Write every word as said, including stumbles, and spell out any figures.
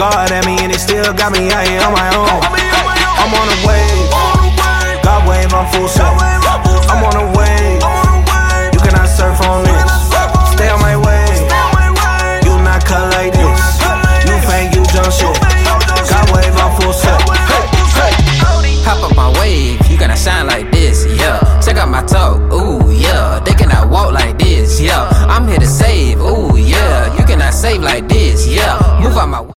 hard at me and it still got me out here on my own. I'm on a wave, God wave, I'm full set. I'm on a wave, you cannot surf on this. Stay on my way, you not cut like this. You fake, you jump shit. God wave, I'm full set. Hop up my wave, you gonna shine like this, yeah. Check out my talk, ooh, yeah. They cannot walk like this, yeah. I'm here to save, ooh, yeah. You cannot save like this, yeah. Move out my way.